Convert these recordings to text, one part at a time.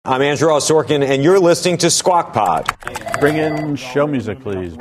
I'm Andrew Ross Sorkin, and you're listening to Squawk Pod. Bring in show music, please.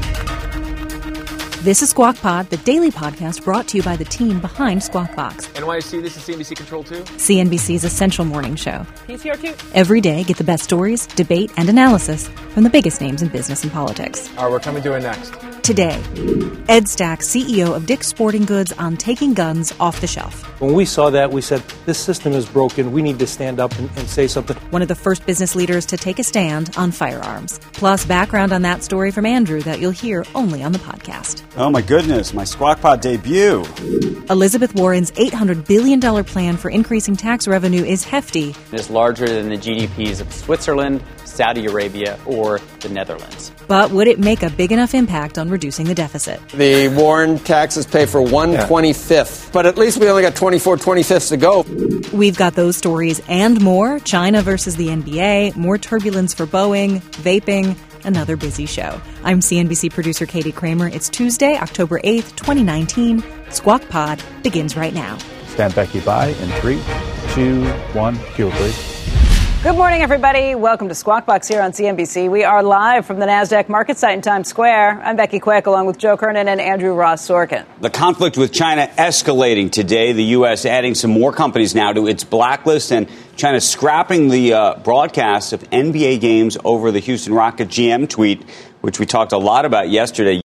This is Squawk Pod, the daily podcast brought to you by the team behind Squawk Box. NYC, this is CNBC Control 2. CNBC's essential morning show. PCR2. Every day, get the best stories, debate, and analysis from the biggest names in business and politics. All right, we're coming to it next. Today, Ed Stack, CEO of Dick's Sporting Goods, on taking guns off the shelf. When we saw that, we said, this system is broken. We need to stand up and say something. One of the first business leaders to take a stand on firearms. Plus, background on that story from Andrew that you'll hear only on the podcast. Oh, my goodness, my Squawk Pod debut. Elizabeth Warren's $800 billion plan for increasing tax revenue is hefty. It is larger than the GDPs of Switzerland, Saudi Arabia, or the Netherlands. But would it make a big enough impact on reducing the deficit? The Warren taxes pay for 1/25th, but at least we only got 24/25ths to go. We've got those stories and more. China versus the NBA, more turbulence for Boeing, vaping, another busy show. I'm CNBC producer Katie Kramer. It's Tuesday, October 8th, 2019. Squawk Pod begins right now. Stand Becky by in 3, 2, 1. Cue, please. Good morning, everybody. Welcome to Squawk Box here on CNBC. We are live from the NASDAQ market site in Times Square. I'm Becky Quick, along with Joe Kernan and Andrew Ross Sorkin. The conflict with China escalating today. The U.S. adding some more companies now to its blacklist, and China scrapping the broadcast of NBA games over the Houston Rockets GM tweet, which we talked a lot about yesterday.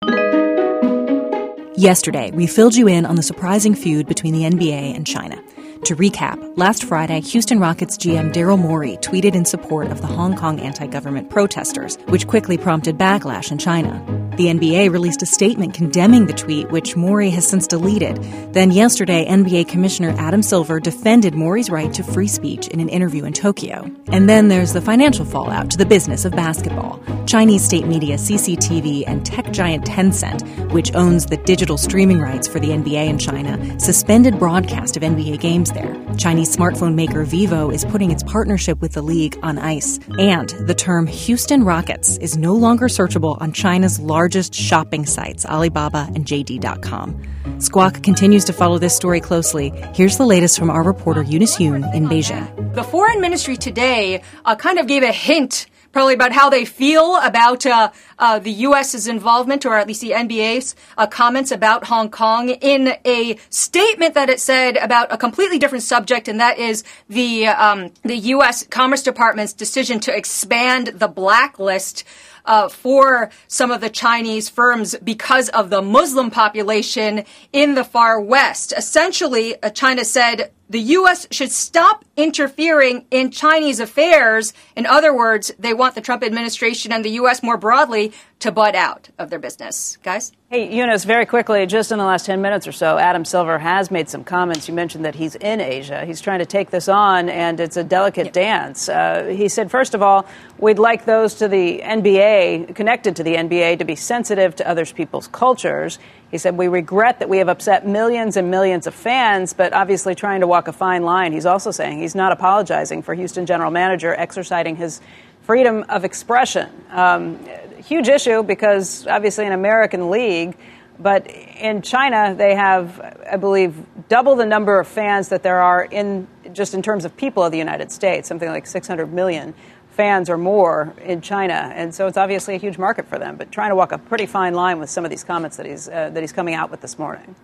Yesterday, we filled you in on the surprising feud between the NBA and China. To recap, last Friday, Houston Rockets GM Daryl Morey tweeted in support of the Hong Kong anti-government protesters, which quickly prompted backlash in China. The NBA released a statement condemning the tweet, which Morey has since deleted. Then yesterday, NBA Commissioner Adam Silver defended Morey's right to free speech in an interview in Tokyo. And then there's the financial fallout to the business of basketball. Chinese state media CCTV and tech giant Tencent, which owns the digital streaming rights for the NBA in China, suspended broadcast of NBA games there. Chinese smartphone maker Vivo is putting its partnership with the league on ice. And the term Houston Rockets is no longer searchable on China's largest shopping sites, Alibaba and JD.com. Squawk continues to follow this story closely. Here's the latest from our reporter Eunice Yoon in Beijing. The foreign ministry today kind of gave a hint probably about how they feel about the U.S.'s involvement, or at least the NBA's comments about Hong Kong, in a statement that it said about a completely different subject, and that is the U.S. Commerce Department's decision to expand the blacklist for some of the Chinese firms because of the Muslim population in the far west. Essentially, China said the U.S. should stop interfering in Chinese affairs. In other words, they want the Trump administration and the U.S. more broadly to butt out of their business. Guys? Hey, Eunice, very quickly, just in the last 10 minutes or so, Adam Silver has made some comments. You mentioned that he's in Asia. He's trying to take this on, and it's a delicate dance. He said, first of all, we'd like those to the NBA, connected to the NBA, to be sensitive to other people's cultures. He said, we regret that we have upset millions and millions of fans, but obviously trying to walk a fine line. He's also saying he's not apologizing for Houston general manager exercising his freedom of expression. Huge issue because obviously an American league, but in China they have, I believe, double the number of fans that there are in terms of people of the United States, something like 600 million fans or more in China. And so it's obviously a huge market for them, but trying to walk a pretty fine line with some of these comments that he's coming out with this morning.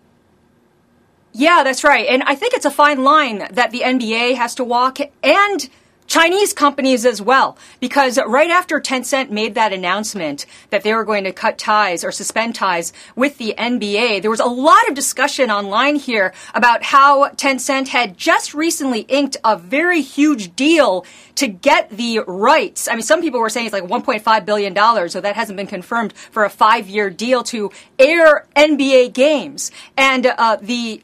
Yeah, that's right. And I think it's a fine line that the NBA has to walk, and Chinese companies as well, because right after Tencent made that announcement that they were going to cut ties or suspend ties with the NBA, there was a lot of discussion online here about how Tencent had just recently inked a very huge deal to get the rights. I mean, some people were saying it's like $1.5 billion, so that hasn't been confirmed, for a 5-year deal to air NBA games. And the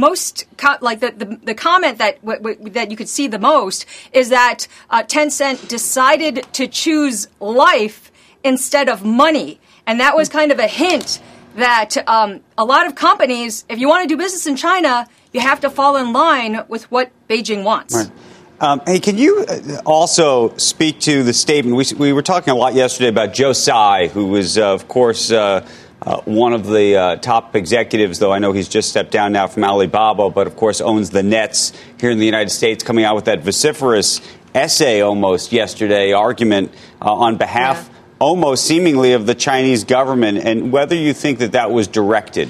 comment that you could see the most is that Tencent decided to choose life instead of money. And that was kind of a hint that a lot of companies, if you want to do business in China, you have to fall in line with what Beijing wants. Right. Hey, can you also speak to the statement? We were talking a lot yesterday about Joe Tsai, who was, of course, one of the top executives, though I know he's just stepped down now from Alibaba, but of course owns the Nets here in the United States, coming out with that vociferous essay almost yesterday, argument on behalf almost seemingly of the Chinese government, and whether you think that that was directed.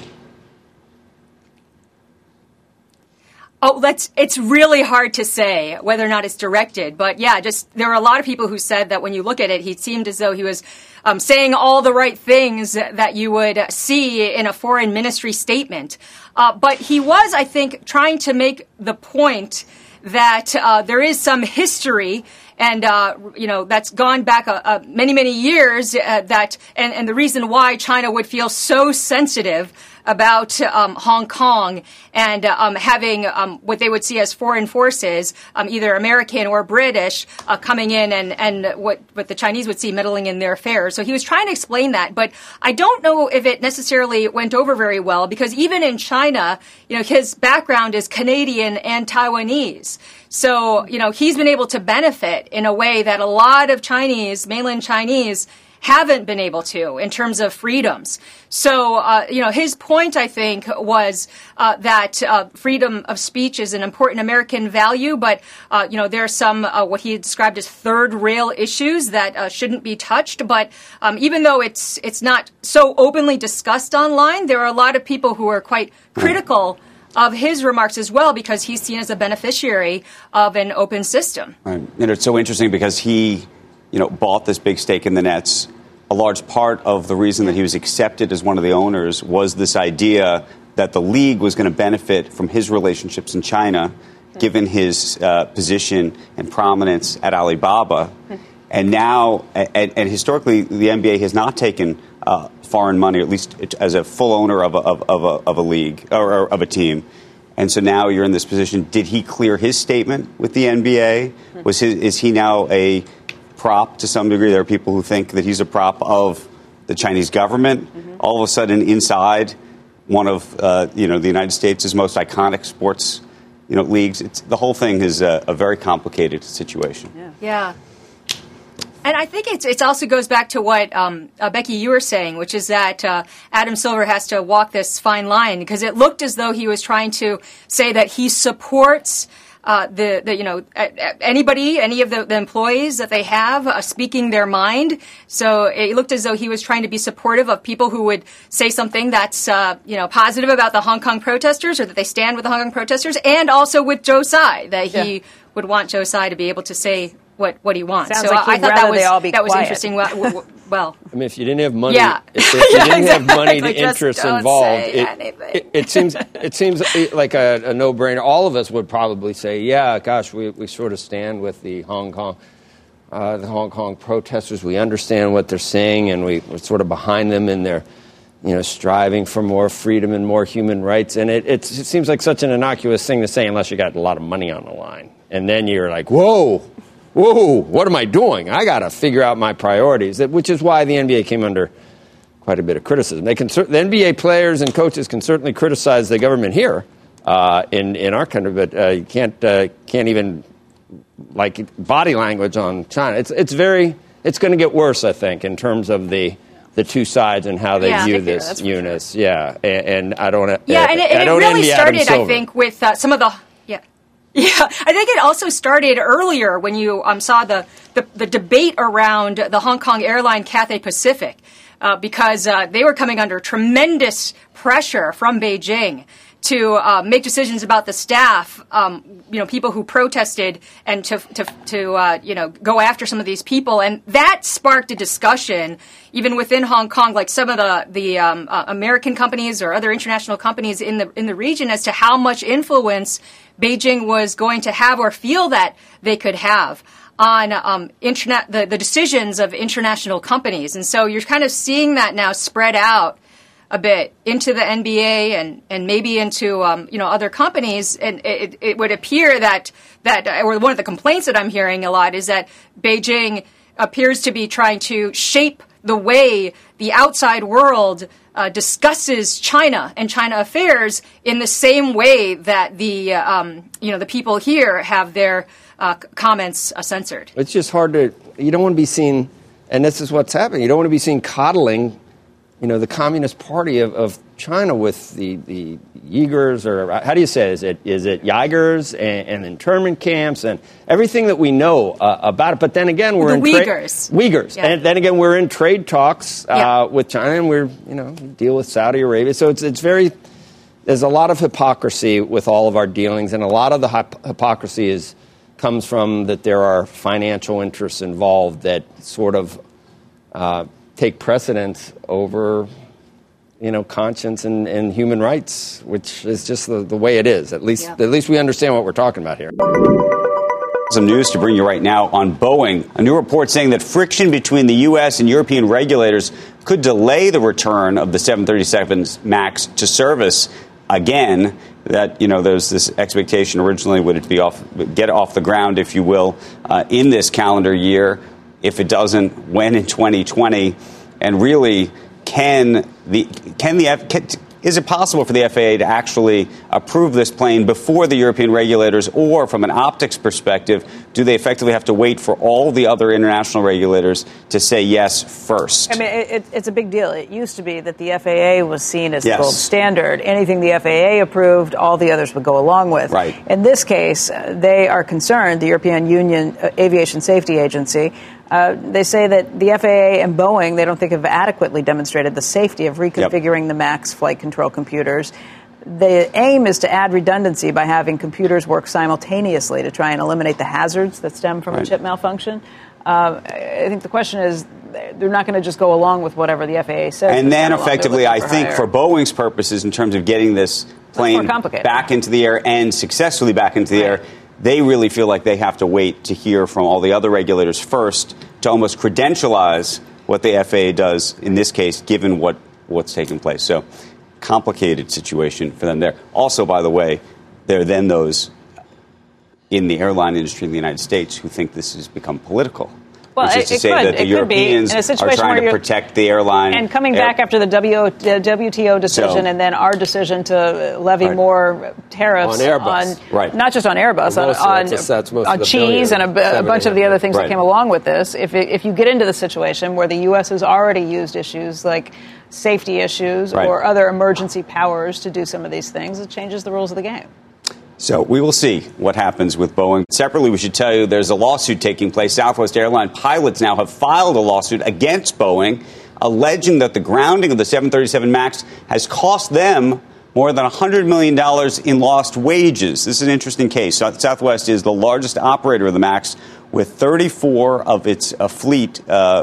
Oh, it's really hard to say whether or not it's directed. But yeah, there were a lot of people who said that when you look at it, he seemed as though he was saying all the right things that you would see in a foreign ministry statement. But he was, I think, trying to make the point that there is some history and, that's gone back many, many years and the reason why China would feel so sensitive about Hong Kong and having what they would see as foreign forces, either American or British, coming in and what the Chinese would see meddling in their affairs. So he was trying to explain that, but I don't know if it necessarily went over very well because even in China, his background is Canadian and Taiwanese. So, he's been able to benefit in a way that a lot of mainland Chinese, haven't been able to in terms of freedoms. So, his point, I think, was that freedom of speech is an important American value, but, there are some what he described as third rail issues that shouldn't be touched. But even though it's not so openly discussed online, there are a lot of people who are quite critical of his remarks as well because he's seen as a beneficiary of an open system. Right. And it's so interesting because he bought this big stake in the Nets. A large part of the reason that he was accepted as one of the owners was this idea that the league was going to benefit from his relationships in China, given his position and prominence at Alibaba. And now, and historically, the NBA has not taken foreign money, at least as a full owner of a league or of a team. And so now you're in this position. Did he clear his statement with the NBA? Is he now a prop to some degree? There are people who think that he's a prop of the Chinese government. All of a sudden, inside one of the United States' most iconic sports leagues, the whole thing is a very complicated situation. Yeah. And I think it also goes back to what, Becky, you were saying, which is that Adam Silver has to walk this fine line because it looked as though he was trying to say that he supports anybody, any of the employees that they have speaking their mind. So it looked as though he was trying to be supportive of people who would say something that's, positive about the Hong Kong protesters or that they stand with the Hong Kong protesters, and also with Joe Tsai, that he would want Joe Tsai to be able to say what he wants. Sounds so like I thought that was quiet. Interesting. Well, I mean, if you didn't have money, if you didn't have money to interests involved, it seems like a no-brainer. All of us would probably say, yeah, gosh, we sort of stand with the Hong Kong protesters. We understand what they're saying, and we're sort of behind them in their striving for more freedom and more human rights. And it seems like such an innocuous thing to say unless you got a lot of money on the line, and then you're like, whoa, what am I doing? I got to figure out my priorities, which is why the NBA came under quite a bit of criticism. The NBA players and coaches can certainly criticize the government here in our country, but you can't even like body language on China. It's going to get worse, I think, in terms of the two sides and how they view this, Eunice. Yeah, and I don't. And it really started, I think, with some of the. Yeah, I think it also started earlier when you saw the debate around the Hong Kong airline Cathay Pacific because they were coming under tremendous pressure from Beijing to make decisions about the staff, people who protested and to go after some of these people. And that sparked a discussion even within Hong Kong, like some of the American companies or other international companies in the region as to how much influence Beijing was going to have or feel that they could have on the decisions of international companies. And so you're kind of seeing that now spread out a bit into the NBA and maybe into other companies, and it would appear that or one of the complaints that I'm hearing a lot is that Beijing appears to be trying to shape the way the outside world discusses China and China affairs in the same way that the people here have their comments censored. It's just hard to. You don't want to be seen, and this is what's happening. You don't want to be seen coddling the Communist Party of China with the Uyghurs, or how do you say it? Is it Uyghurs and internment camps and everything that we know about it? But then again, we're Uyghurs. Yeah. And then again, we're in trade talks with China, and we deal with Saudi Arabia. So it's very. There's a lot of hypocrisy with all of our dealings, and a lot of the hypocrisy comes from that there are financial interests involved that sort of take precedence over, conscience and human rights, which is just the way it is. At least we understand what we're talking about here. Some news to bring you right now on Boeing. A new report saying that friction between the U.S. and European regulators could delay the return of the 737 MAX to service. Again, that, there's this expectation originally, would it be get off the ground, if you will, in this calendar year? If it doesn't, when in 2020? And really, is it possible for the FAA to actually approve this plane before the European regulators, or from an optics perspective, do they effectively have to wait for all the other international regulators to say yes first? I mean, it's a big deal. It used to be that the FAA was seen as the gold standard. Anything the FAA approved, all the others would go along with. Right. In this case, they are concerned, the European Union Aviation Safety Agency, they say that the FAA and Boeing, they don't think have adequately demonstrated the safety of reconfiguring the MAX flight control computers. The aim is to add redundancy by having computers work simultaneously to try and eliminate the hazards that stem from a chip malfunction. I think the question is, they're not going to just go along with whatever the FAA says. And then effectively, I think for Boeing's purposes, in terms of getting this plane back into the air and successfully back into the air, they really feel like they have to wait to hear from all the other regulators first to almost credentialize what the FAA does in this case, given what's taking place. So, complicated situation for them there. Also, by the way, there are then those in the airline industry in the United States who think this has become political. Well, which is to say that the Europeans are trying to protect the airline. And coming back after the WTO decision and then our decision to levy more tariffs on Airbus. Not just on Airbus, on cheese and a bunch of the other things that came along with this. If you get into the situation where the U.S. has already used issues like safety issues or other emergency powers to do some of these things, it changes the rules of the game. So we will see what happens with Boeing. Separately, we should tell you there's a lawsuit taking place. Southwest Airlines pilots now have filed a lawsuit against Boeing, alleging that the grounding of the 737 MAX has cost them more than $100 million in lost wages. This is an interesting case. Southwest is the largest operator of the MAX, with 34 of its fleet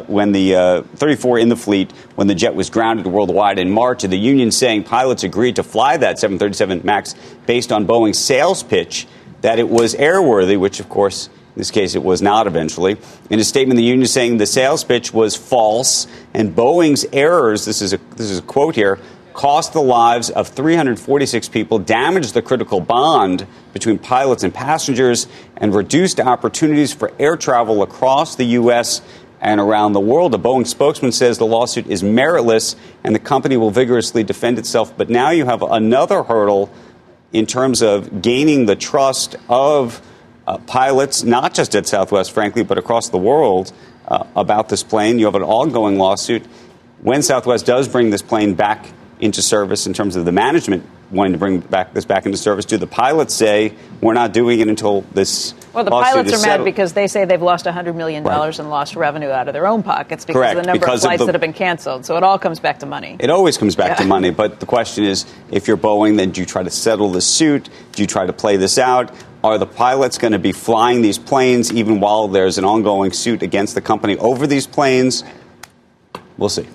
34 in the fleet when the jet was grounded worldwide in March. And the union saying pilots agreed to fly that 737 MAX based on Boeing's sales pitch that it was airworthy, which, of course, in this case, it was not eventually. In a statement, the union is saying the sales pitch was false and Boeing's errors, this is a quote here, cost the lives of 346 people, damaged the critical bond between pilots and passengers, and reduced opportunities for air travel across the U.S. and around the world. A Boeing spokesman says the lawsuit is meritless and the company will vigorously defend itself. But now you have another hurdle in terms of gaining the trust of pilots, not just at Southwest, frankly, but across the world about this plane. You have an ongoing lawsuit. When Southwest does bring this plane back into service, in terms of the management wanting to bring this back into service, do the pilots say we're not doing it until this? Well, the pilots are mad because they say they've lost $100 million in lost revenue out of their own pockets because of the number of flights that have been canceled. So it all comes back to money. It always comes back to money. But the question is, if you're Boeing, then do you try to settle the suit? Do you try to play this out? Are the pilots going to be flying these planes even while there's an ongoing suit against the company over these planes? We'll see.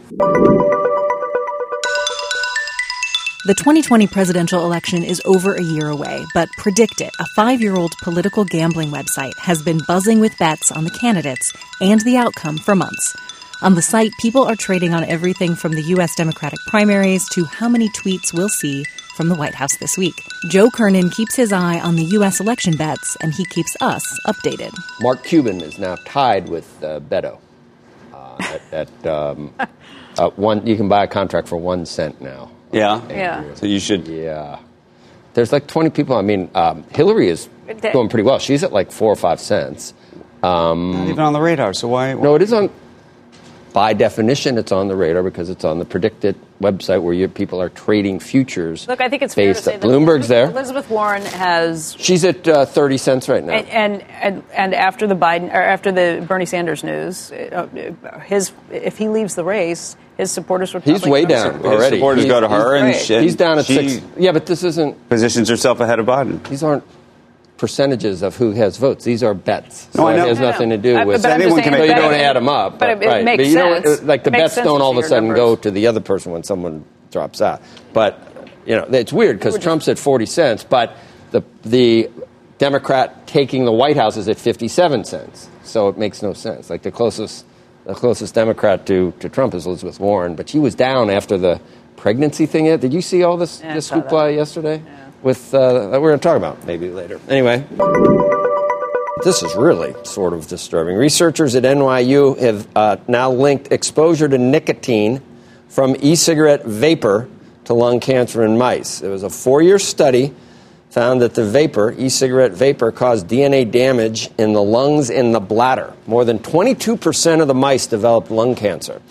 The 2020 presidential election is over a year away, but Predict It, a 5-year-old political gambling website, has been buzzing with bets on the candidates and the outcome for months. On the site, people are trading on everything from the U.S. Democratic primaries to how many tweets we'll see from the White House this week. Joe Kernan keeps his eye on the U.S. election bets, and he keeps us updated. Mark Cuban is now tied with Beto. You can buy a contract for 1 cent now. Yeah. So you should. Yeah. There's like 20 people. I mean, Hillary is going pretty well. She's at like 4 or 5 cents. Not even on the radar. So why? No, it is on. by definition, it's on the radar because it's on the predicted website where people are trading futures. Look, I think it's fair to say that Bloomberg's there. Elizabeth Warren has. She's at 30 cents right now. And after the Bernie Sanders news, if he leaves the race, his supporters would. He's way down already. His supporters go to her, and he's down at 6. Yeah, but this isn't. Positions herself ahead of Biden. These aren't percentages of who has votes. These are bets. So I know. It has nothing to do with. Anyone can make. So you don't add them up. But it makes sense. Like the bets don't all of a sudden go to the other person when someone drops out. But it's weird because Trump's at 40 cents, but the Democrat taking the White House is at 57 cents. So it makes no sense. Like the closest Democrat to Trump is Elizabeth Warren, but she was down after the pregnancy thing. Did you see all this hoopla yesterday? Yeah. With that we're going to talk about maybe later. Anyway, this is really sort of disturbing. Researchers at NYU have now linked exposure to nicotine from e-cigarette vapor to lung cancer in mice. It was a 4-year study found that the e-cigarette vapor, caused DNA damage in the lungs and the bladder. More than 22% of the mice developed lung cancer.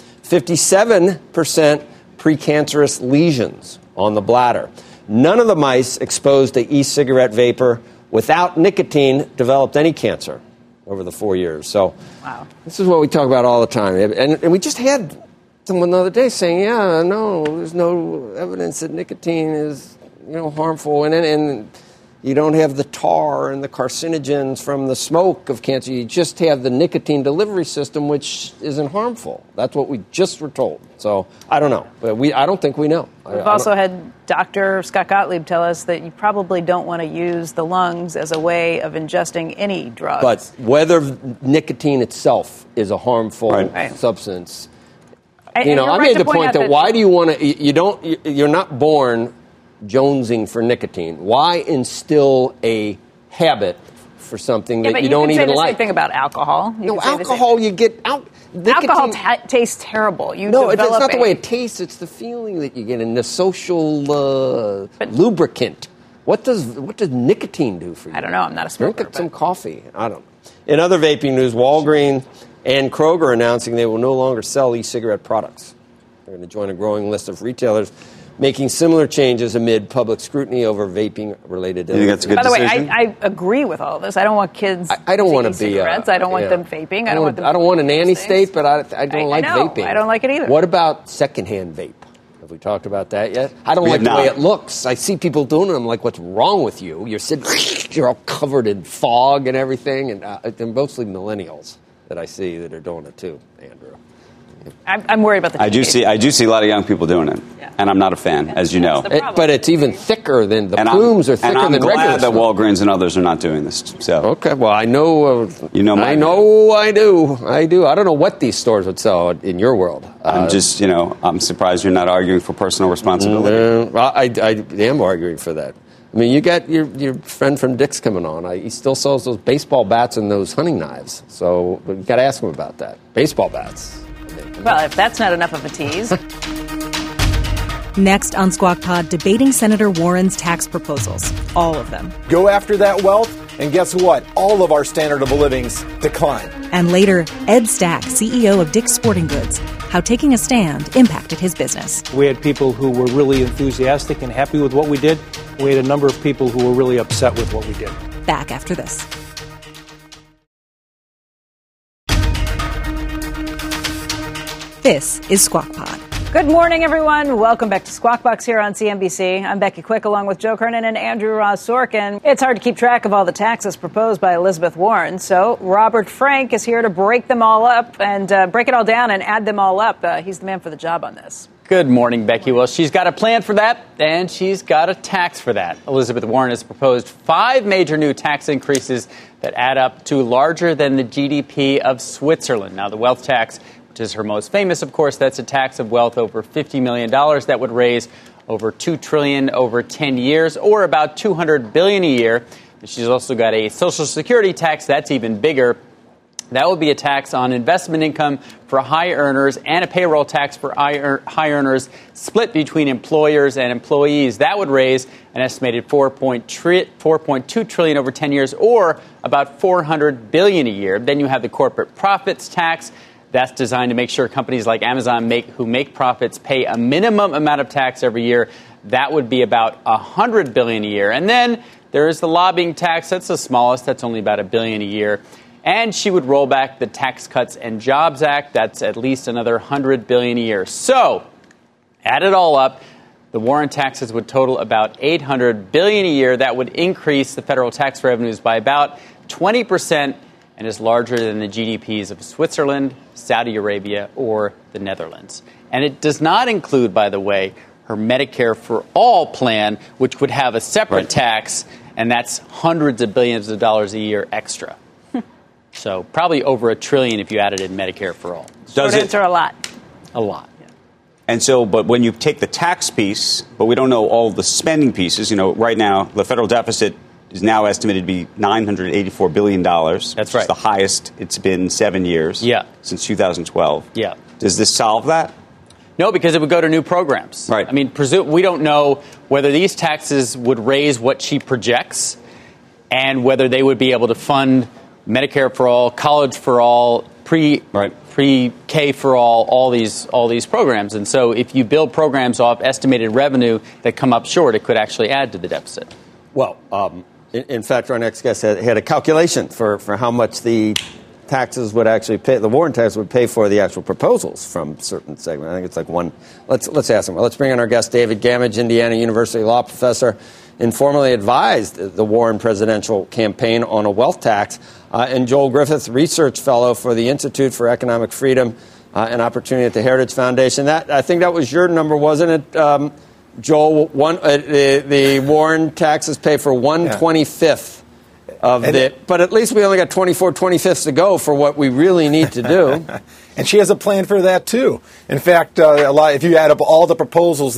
57% precancerous lesions on the bladder. None of the mice exposed to e-cigarette vapor without nicotine developed any cancer over the 4 years. So This is what we talk about all the time. And we just had someone the other day saying, no, there's no evidence that nicotine is harmful. And you don't have the tar and the carcinogens from the smoke of cancer. You just have the nicotine delivery system, which isn't harmful. That's what we just were told. So I don't know. But I don't think we know. We've also had Dr. Scott Gottlieb tell us that you probably don't want to use the lungs as a way of ingesting any drugs. But whether nicotine itself is a harmful substance, I made the point that why do you want to? You're not born jonesing for nicotine. Why instill a habit for something that you don't even like? You can say the same thing about alcohol. Alcohol, you get out. Alcohol tastes terrible. It's not the way it tastes. It's the feeling that you get in the social lubricant. What does nicotine do for you? I don't know. I'm not a smoker. Drink some coffee. I don't know. In other vaping news, Walgreens and Kroger are announcing they will no longer sell e-cigarette products. They're going to join a growing list of retailers making similar changes amid public scrutiny over vaping-related illnesses. You think that's a good decision? By the way, I agree with all this. I don't want kids I don't want to be cigarettes. I don't want them vaping. I don't want a nanny state, but I don't like vaping. I don't like it either. What about secondhand vape? Have we talked about that yet? I don't like the way it looks. I see people doing it. I'm like, what's wrong with you? You're sitting, you're all covered in fog and everything. And they're mostly millennials that I see that are doing it too, Andrew. I'm worried about the teenagers. I do see a lot of young people doing it, and I'm not a fan, as you know. But it's even thicker than the plumes are thicker than regular. And I'm glad that Walgreens and others are not doing this. So okay, well I know. I do. I don't know what these stores would sell in your world. I'm surprised you're not arguing for personal responsibility. I am arguing for that. I mean, you got your friend from Dick's coming on. He still sells those baseball bats and those hunting knives. So you got to ask him about that. Baseball bats. Well, if that's not enough of a tease. Next on Squawk Pod, debating Senator Warren's tax proposals. All of them. Go after that wealth, and guess what? All of our standard of livings decline. And later, Ed Stack, CEO of Dick's Sporting Goods, how taking a stand impacted his business. We had people who were really enthusiastic and happy with what we did. We had a number of people who were really upset with what we did. Back after this. This is Squawk Pod. Good morning, everyone. Welcome back to Squawk Box here on CNBC. I'm Becky Quick, along with Joe Kernan and Andrew Ross Sorkin. It's hard to keep track of all the taxes proposed by Elizabeth Warren, so Robert Frank is here to break them all up and break it all down and add them all up. He's the man for the job on this. Good morning, Becky. Well, she's got a plan for that, and she's got a tax for that. Elizabeth Warren has proposed 5 major new tax increases that add up to larger than the GDP of Switzerland. Now, the wealth tax, which is her most famous, of course, that's a tax of wealth over $50 million that would raise over $2 trillion over 10 years, or about $200 billion a year. She's also got a Social Security tax that's even bigger. That would be a tax on investment income for high earners and a payroll tax for high earners split between employers and employees. That would raise an estimated $4.2 trillion over 10 years, or about $400 billion a year. Then you have the corporate profits tax. That's designed to make sure companies like Amazon who make profits pay a minimum amount of tax every year. That would be about $100 billion a year. And then there is the lobbying tax. That's the smallest. That's only about $1 billion a year. And she would roll back the Tax Cuts and Jobs Act. That's at least another $100 billion a year. So, add it all up, the Warren taxes would total about $800 billion a year. That would increase the federal tax revenues by about 20% and is larger than the GDPs of Switzerland, Saudi Arabia, or the Netherlands. And it does not include, by the way, her Medicare for All plan, which would have a separate tax, and that's hundreds of billions of dollars a year extra. So probably over $1 trillion if you added in Medicare for All. Short answer, a lot. A lot. And so, but when you take the tax piece, but we don't know all the spending pieces, right now, the federal deficit is now estimated to be $984 billion. That's right. It's the highest it's been 7 years. Yeah. Since 2012. Yeah. Does this solve that? No, because it would go to new programs. Right. I mean, we don't know whether these taxes would raise what she projects and whether they would be able to fund Medicare for All, College for All, pre-K for all these programs. And so if you build programs off estimated revenue that come up short, it could actually add to the deficit. Well, in fact, our next guest had a calculation for how much the taxes would actually pay, the Warren tax would pay for the actual proposals from certain segments. I think it's like one. Let's ask him. Well, let's bring in our guest, David Gamage, Indiana University law professor, informally advised the Warren presidential campaign on a wealth tax, and Joel Griffith, research fellow for the Institute for Economic Freedom and Opportunity at the Heritage Foundation. I think that was your number, wasn't it, Joel? The Warren taxes pay for 1/25th of but at least we only got 24/25ths to go for what we really need to do. And she has a plan for that, too. In fact, if you add up all the proposals,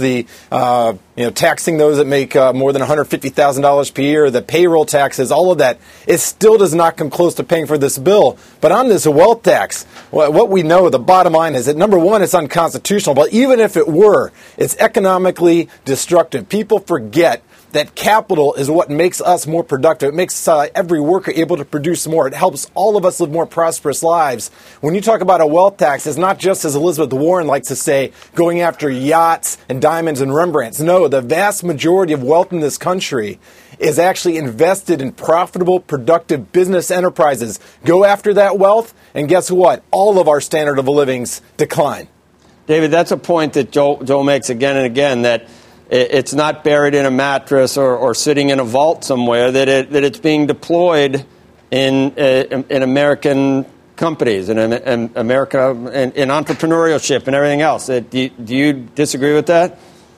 taxing those that make more than $150,000 per year, the payroll taxes, all of that, it still does not come close to paying for this bill. But on this wealth tax, what we know, the bottom line is that, number one, it's unconstitutional. But even if it were, it's economically destructive. People forget that capital is what makes us more productive. It makes every worker able to produce more. It helps all of us live more prosperous lives. When you talk about a wealth tax, it's not just, as Elizabeth Warren likes to say, going after yachts and diamonds and Rembrandts. No, the vast majority of wealth in this country is actually invested in profitable, productive business enterprises. Go after that wealth, and guess what? All of our standard of livings decline. David, that's a point that Joel makes again and again, that it's not buried in a mattress or sitting in a vault somewhere, that it's being deployed in American companies and in America in entrepreneurship and everything else. Do you disagree with that?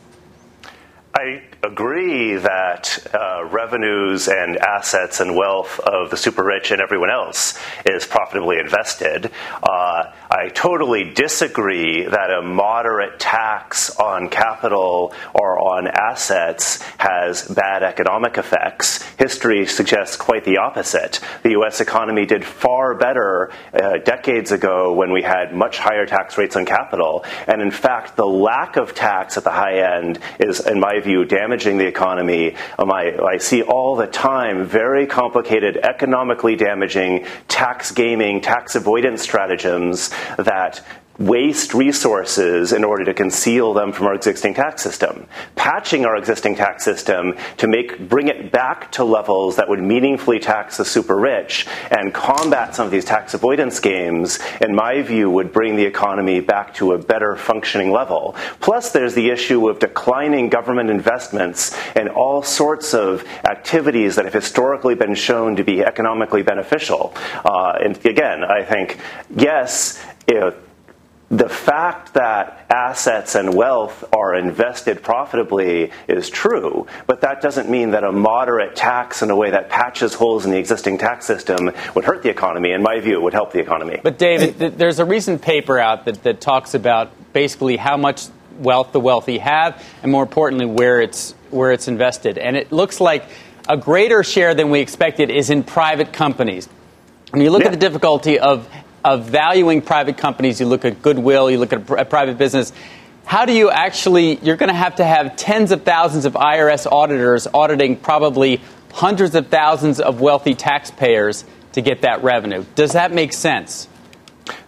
I agree that revenues and assets and wealth of the super rich and everyone else is profitably invested. I totally disagree that a moderate tax on capital or on assets has bad economic effects. History suggests quite the opposite. The U.S. economy did far better decades ago when we had much higher tax rates on capital. And in fact, the lack of tax at the high end is, in my view, damaging the economy. I see all the time very complicated, economically damaging tax gaming, tax avoidance stratagems that waste resources in order to conceal them from our existing tax system. Patching our existing tax system to bring it back to levels that would meaningfully tax the super rich and combat some of these tax avoidance games, in my view, would bring the economy back to a better functioning level. Plus, there's the issue of declining government investments in all sorts of activities that have historically been shown to be economically beneficial. And again, I think, yes, the fact that assets and wealth are invested profitably is true, but that doesn't mean that a moderate tax in a way that patches holes in the existing tax system would hurt the economy. In my view, it would help the economy. But, David, there's a recent paper out that talks about basically how much wealth the wealthy have and, more importantly, where it's invested. And it looks like a greater share than we expected is in private companies. When you look at the difficulty of valuing private companies, you look at goodwill, you look at a private business, how do you actually, you're going to have tens of thousands of IRS auditors auditing probably hundreds of thousands of wealthy taxpayers to get that revenue. Does that make sense?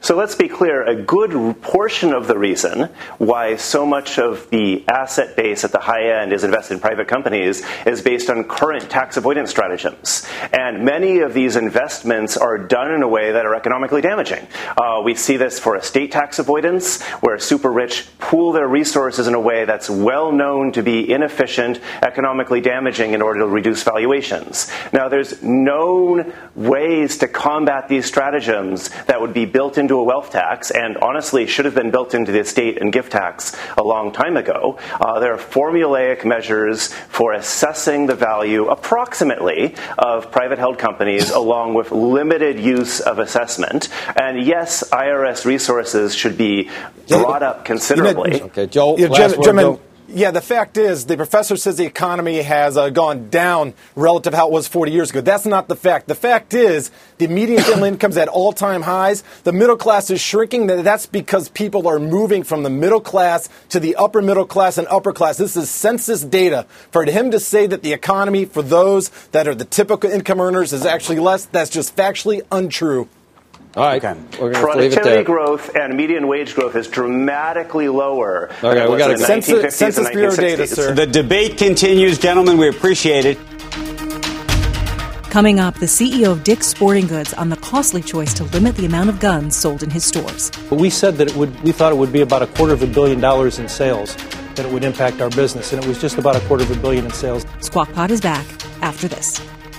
So let's be clear, a good portion of the reason why so much of the asset base at the high end is invested in private companies is based on current tax avoidance stratagems. And many of these investments are done in a way that are economically damaging. We see this for estate tax avoidance, where super rich pool their resources in a way that's well known to be inefficient, economically damaging in order to reduce valuations. Now, there's known ways to combat these stratagems that would be built into a wealth tax, and honestly should have been built into the estate and gift tax a long time ago. There are formulaic measures for assessing the value approximately of private held companies along with limited use of assessment. And yes, IRS resources should be brought up considerably. Okay, Joel, Yeah, the fact is, the professor says the economy has gone down relative to how it was 40 years ago. That's not the fact. The fact is, the median family income's at all-time highs. The middle class is shrinking. That's because people are moving from the middle class to the upper middle class and upper class. This is census data. For him to say that the economy for those that are the typical income earners is actually less, that's just factually untrue. All right. Productivity growth and median wage growth is dramatically lower than it was in the 1950s and 1960s. Data, sir. The debate continues, gentlemen. We appreciate it. Coming up, the CEO of Dick's Sporting Goods on the costly choice to limit the amount of guns sold in his stores. But we said that we thought it would be about $250 million in sales, that it would impact our business, and it was just about $250 million in sales. Squawk Pod is back after this.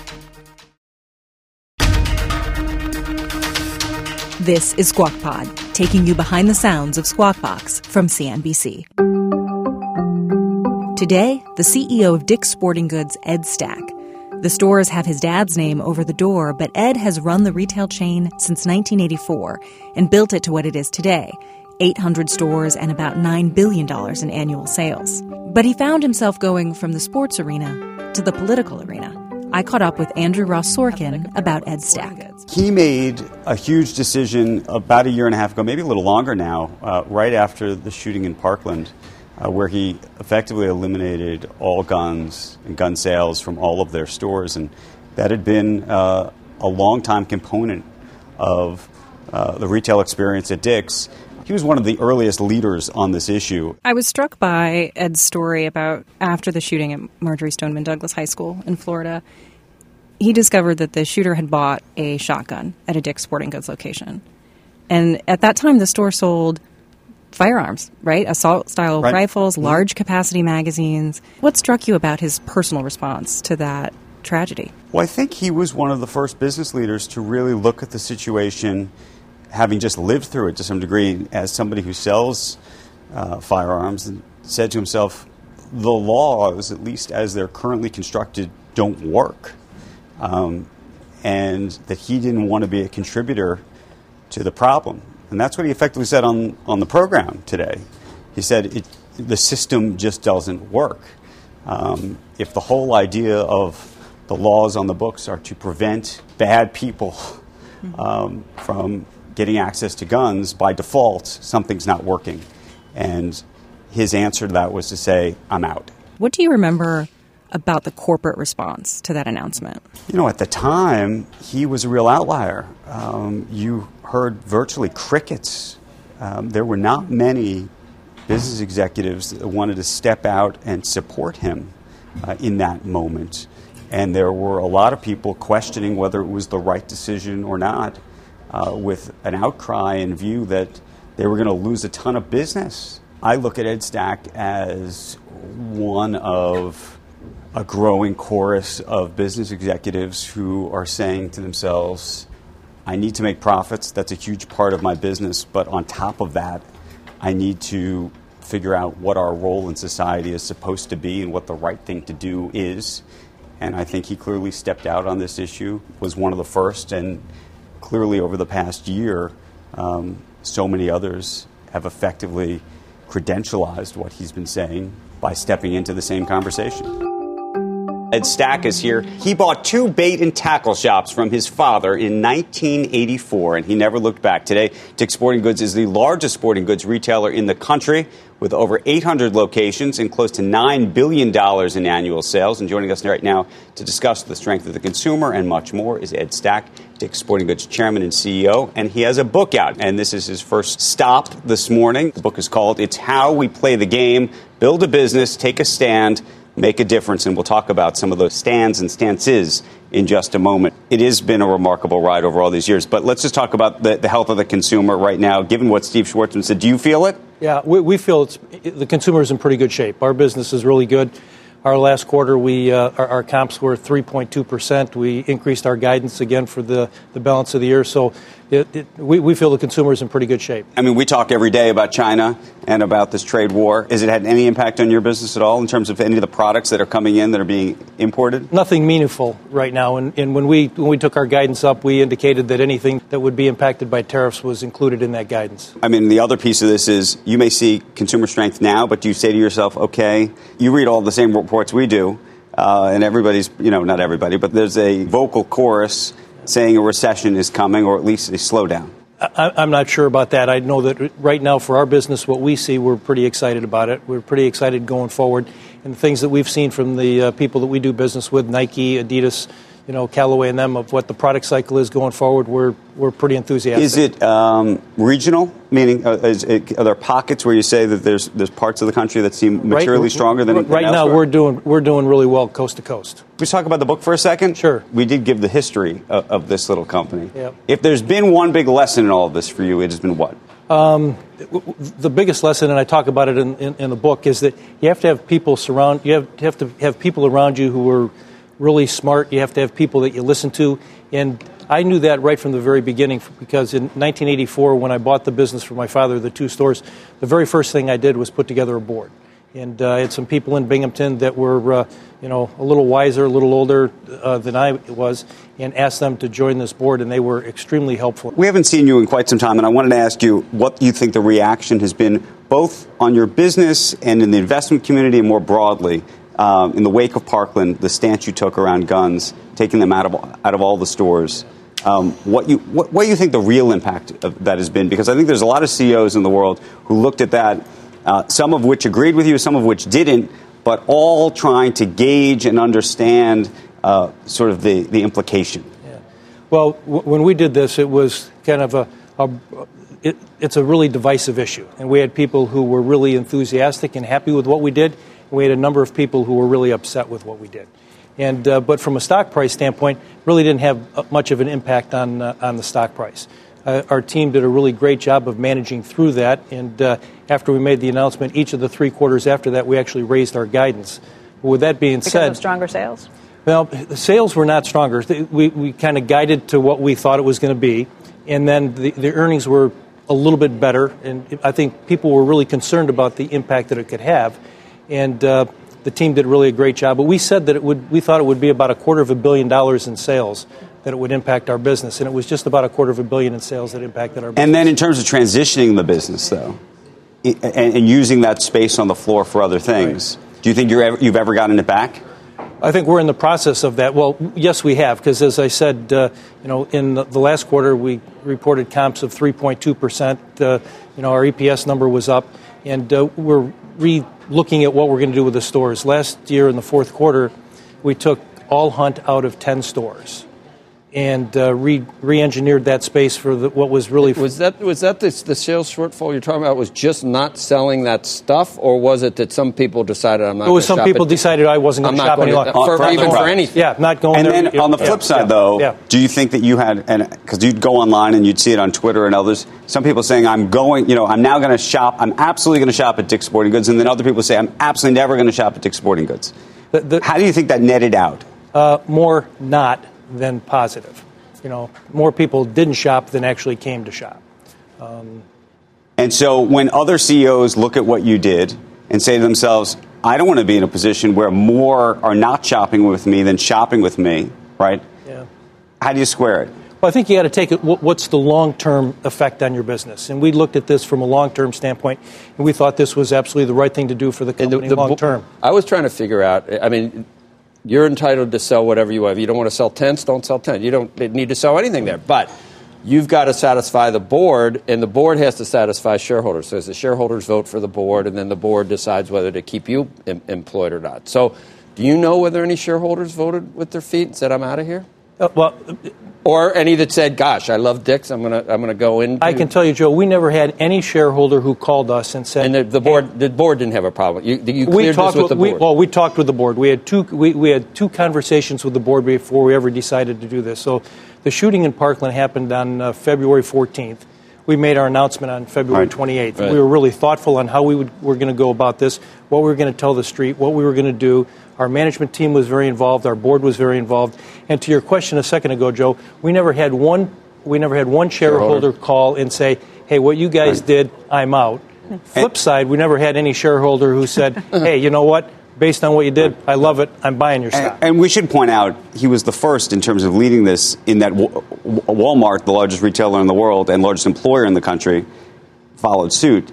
This is Squawk Pod, taking you behind the sounds of Squawk Box from CNBC. Today, the CEO of Dick's Sporting Goods, Ed Stack. The stores have his dad's name over the door, but Ed has run the retail chain since 1984 and built it to what it is today, 800 stores and about $9 billion in annual sales. But he found himself going from the sports arena to the political arena. I caught up with Andrew Ross Sorkin about Ed Stack. He made a huge decision about a year and a half ago, maybe a little longer now, right after the shooting in Parkland, where he effectively eliminated all guns and gun sales from all of their stores. And that had been a long-time component of the retail experience at Dick's. He was one of the earliest leaders on this issue. I was struck by Ed's story about after the shooting at Marjory Stoneman Douglas High School in Florida. He discovered that the shooter had bought a shotgun at a Dick's Sporting Goods location. And at that time, the store sold firearms, right? Assault-style rifles, large-capacity magazines. What struck you about his personal response to that tragedy? Well, I think he was one of the first business leaders to really look at the situation, having just lived through it to some degree, as somebody who sells firearms, and said to himself, the laws, at least as they're currently constructed, don't work. And that he didn't want to be a contributor to the problem. And that's what he effectively said on the program today. He said the system just doesn't work. If the whole idea of the laws on the books are to prevent bad people from getting access to guns, by default, something's not working. And his answer to that was to say, I'm out. What do you remember about the corporate response to that announcement? You know, at the time, he was a real outlier. You heard virtually crickets. There were not many business executives that wanted to step out and support him in that moment. And there were a lot of people questioning whether it was the right decision or not, with an outcry in view that they were going to lose a ton of business. I look at Ed Stack as one of a growing chorus of business executives who are saying to themselves, I need to make profits. That's a huge part of my business. But on top of that, I need to figure out what our role in society is supposed to be and what the right thing to do is. And I think he clearly stepped out on this issue, was one of the first, and clearly over the past year, so many others have effectively credentialized what he's been saying by stepping into the same conversation. Ed Stack is here. He bought 2 bait and tackle shops from his father in 1984, and he never looked back. Today, Dick's Sporting Goods is the largest sporting goods retailer in the country, with over 800 locations and close to $9 billion in annual sales. And joining us right now to discuss the strength of the consumer and much more is Ed Stack, Dick's Sporting Goods chairman and CEO. And he has a book out, and this is his first stop this morning. The book is called It's How We Play the Game, Build a Business, Take a Stand, Make a Difference. And we'll talk about some of those stands and stances in just a moment. It has been a remarkable ride over all these years. But let's just talk about the health of the consumer right now, given what Steve Schwartzman said. Do you feel it? Yeah, we feel the consumer is in pretty good shape. Our business is really good. Our last quarter, our comps were 3.2%. We increased our guidance again for the balance of the year. So we feel the consumer is in pretty good shape. I mean, we talk every day about China and about this trade war. Has it had any impact on your business at all in terms of any of the products that are coming in that are being imported? Nothing meaningful right now. And when we took our guidance up, we indicated that anything that would be impacted by tariffs was included in that guidance. I mean, the other piece of this is you may see consumer strength now, but do you say to yourself, okay, you read all the same reports we do, and everybody's, not everybody, but there's a vocal chorus saying a recession is coming, or at least a slowdown. I'm not sure about that. I know that right now for our business, what we see, we're pretty excited about it. We're pretty excited going forward. And the things that we've seen from the people that we do business with, Nike, Adidas, Callaway and them, of what the product cycle is going forward, we're pretty enthusiastic. Is it regional? Meaning, are there pockets where you say that there's parts of the country that seem materially stronger than right now? Elsewhere? We're doing really well coast to coast. Can we talk about the book for a second? Sure. We did give the history of this little company. Yep. If there's been one big lesson in all of this for you, it has been what? The biggest lesson, and I talk about it in the book, is that you have to have people you have to have people around you who are really smart. You have to have people that you listen to. And I knew that right from the very beginning, because in 1984, when I bought the business for my father, the 2 stores, the very first thing I did was put together a board. And I had some people in Binghamton that were, a little wiser, a little older than I was, and asked them to join this board, and they were extremely helpful. We haven't seen you in quite some time, and I wanted to ask you what you think the reaction has been, both on your business and in the investment community and more broadly, in the wake of Parkland, the stance you took around guns, taking them out of all the stores. What you think the real impact of that has been? Because I think there's a lot of CEOs in the world who looked at that, some of which agreed with you, some of which didn't, but all trying to gauge and understand sort of the implication. Yeah. Well, when we did this, it was kind of it's a really divisive issue, and we had people who were really enthusiastic and happy with what we did. We had a number of people who were really upset with what we did. And but from a stock price standpoint, really didn't have much of an impact on the stock price. Our team did a really great job of managing through that. And after we made the announcement, each of the 3 quarters after that, we actually raised our guidance. With that being said, because of stronger sales? Well, the sales were not stronger. We kind of guided to what we thought it was going to be. And then the earnings were a little bit better. And I think people were really concerned about the impact that it could have. And the team did really a great job. But we said that we thought it would be about $250 million in sales that it would impact our business. And it was just about $250 million in sales that impacted our business. And then in terms of transitioning the business, though, and using that space on the floor for other things, right. Do you think you've ever gotten it back? I think we're in the process of that. Well, yes, we have, because as I said, in the last quarter, we reported comps of 3.2%. Our EPS number was up, and we're looking at what we're going to do with the stores. Last year in the fourth quarter, we took all Hunt out of 10 stores and re-engineered that space for what was really... Was that the sales shortfall you're talking about was just not selling that stuff, or was it that some people decided I'm not going to shop? Some people decided I wasn't going to shop any longer. Even for anything. Yeah, not going and there. And then on the flip side, though, do you think that you had, because you'd go online and you'd see it on Twitter and others, some people saying I'm now going to shop, I'm absolutely going to shop at Dick's Sporting Goods, and then other people say I'm absolutely never going to shop at Dick's Sporting Goods. How do you think that netted out? More not than positive. More people didn't shop than actually came to shop. And so when other CEOs look at what you did and say to themselves, I don't want to be in a position where more are not shopping with me than shopping with me, right? Yeah. How do you square it? Well, I think you got to take it, what's the long-term effect on your business? And we looked at this from a long-term standpoint, and we thought this was absolutely the right thing to do for the company long-term. I was trying to figure out, You're entitled to sell whatever you want. If you don't want to sell tents, don't sell tents. You don't need to sell anything there. But you've got to satisfy the board, and the board has to satisfy shareholders. So the shareholders vote for the board, and then the board decides whether to keep you employed or not. So do you know whether any shareholders voted with their feet and said, I'm out of here? Or any that said, gosh, I love Dick's, I'm gonna go in. I can tell you, Joe, we never had any shareholder who called us and said... And the board didn't have a problem. You cleared this with the board. We talked with the board. We had two conversations with the board before we ever decided to do this. So the shooting in Parkland happened on February 14th. We made our announcement on February 28th. Right. We were really thoughtful on how we were going to go about this, what we were going to tell the street, what we were going to do. Our management team was very involved. Our board was very involved. And to your question a second ago, Joe, we never had one shareholder call and say, hey, what you guys did, I'm out. Flip side, we never had any shareholder who said, hey, you know what? Based on what you did, I love it. I'm buying your stock. And we should point out, he was the first in terms of leading this in that Walmart, the largest retailer in the world and largest employer in the country, followed suit.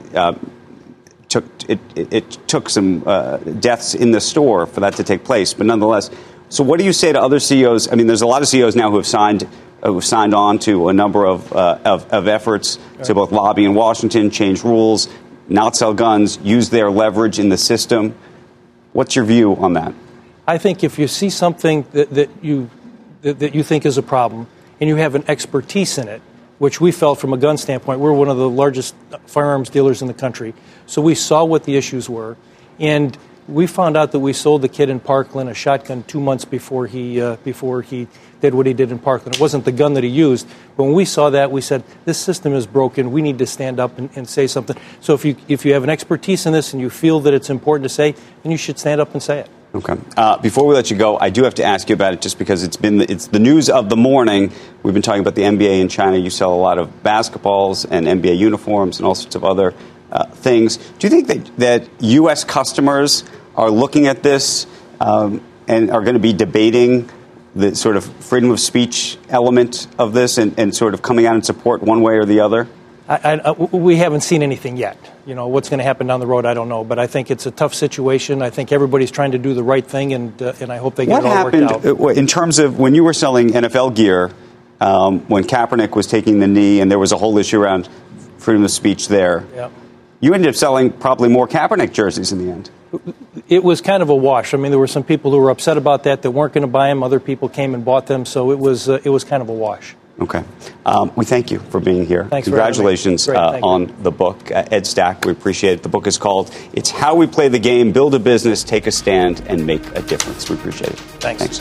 It took some deaths in the store for that to take place, but nonetheless. So what do you say to other CEOs? I mean, there's a lot of CEOs now who have signed on to a number of efforts to both lobby in Washington, change rules, not sell guns, use their leverage in the system. What's your view on that? I think if you see something that you think is a problem and you have an expertise in it, which we felt from a gun standpoint, we're one of the largest firearms dealers in the country. So we saw what the issues were, and we found out that we sold the kid in Parkland a shotgun 2 months before he did what he did in Parkland. It wasn't the gun that he used, but when we saw that, we said, this system is broken. We need to stand up and say something. So if you have an expertise in this and you feel that it's important to say, then you should stand up and say it. Okay. Before we let you go, I do have to ask you about it just because it's the news of the morning. We've been talking about the NBA in China. You sell a lot of basketballs and NBA uniforms and all sorts of other things. Do you think that U.S. customers are looking at this and are going to be debating the sort of freedom of speech element of this and sort of coming out in support one way or the other? We haven't seen anything yet. You know, what's going to happen down the road, I don't know. But I think it's a tough situation. I think everybody's trying to do the right thing, and I hope they get it all worked out. What happened in terms of when you were selling NFL gear, when Kaepernick was taking the knee and there was a whole issue around freedom of speech there? Yep. You ended up selling probably more Kaepernick jerseys in the end. It was kind of a wash. I mean, there were some people who were upset about that weren't going to buy them. Other people came and bought them, so it was kind of a wash. Okay. We thank you for being here. Thanks. Congratulations on the book. Ed Stack, we appreciate it. The book is called It's How We Play the Game, Build a Business, Take a Stand, and Make a Difference. We appreciate it. Thanks.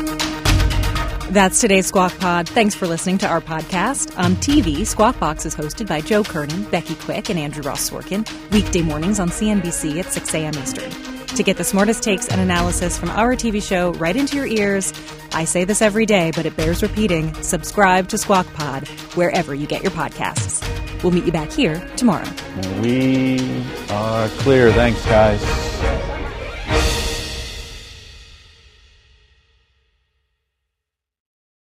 That's today's Squawk Pod. Thanks for listening to our podcast. On TV, Squawk Box is hosted by Joe Kernan, Becky Quick, and Andrew Ross Sorkin. Weekday mornings on CNBC at 6 a.m. Eastern. To get the smartest takes and analysis from our TV show right into your ears, I say this every day, but it bears repeating, subscribe to Squawk Pod wherever you get your podcasts. We'll meet you back here tomorrow. We are clear. Thanks, guys.